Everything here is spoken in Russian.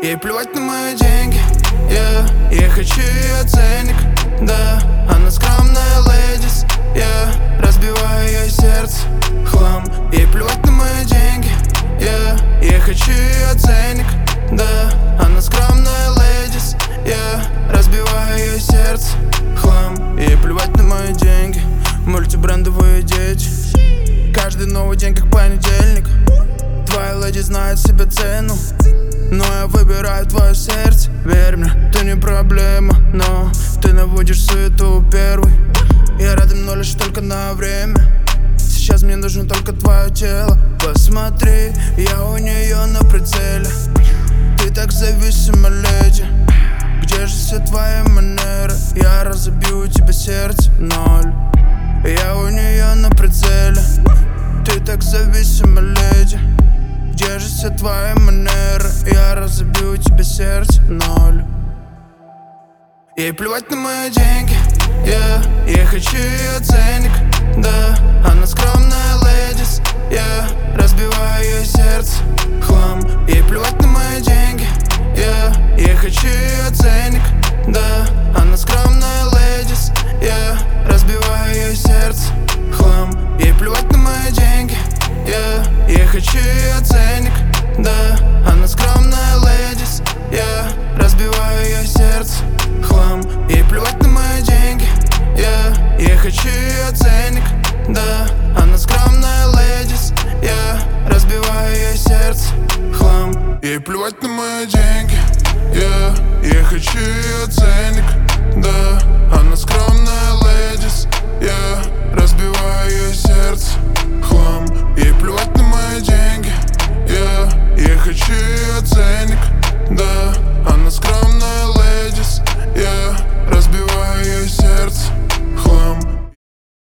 Ей плевать на мои деньги, я хочу ее ценник, да. Она скромная ледис, я разбиваю ее сердце в хлам. Ей плевать на мои деньги, я хочу ее ценник, да. Она скромная ледис, я разбиваю ее сердце в хлам. Ей плевать на мои деньги, мультибрендовые дети. Каждый новый день как понедельник. Твоя леди знает себе цену, но я выбираю твое сердце. Верь мне, ты не проблема, но ты наводишь суету первый. Я рядом, но лишь только на время. Сейчас мне нужно только твое тело. Посмотри, я у нее на прицеле. Ты так зависима, леди. Где же все твои манеры? Я разобью тебе сердце в ноль. Я у нее на прицеле. Ты так зависима, леди. Где же все твои манеры? Я разобью тебе сердце в ноль. Ей плевать на мои деньги, я хочу ее ценник, да. Она скромная ледис, я разбиваю ее сердце в хлам. Ей плевать на мои деньги, я хочу ее ценник, да. Она скромная ледис, я разбиваю ее сердце в хлам. Ей плевать на мои деньги, я хочу ее ценник, да. Она скромная ледис, я разбиваю ее сердце в хлам. Ей плевать на мои деньги, я хочу ее ценник, да. Она скромная ледис, я разбиваю ее сердце в хлам. Ей плевать на мои деньги, я хочу ее ценник.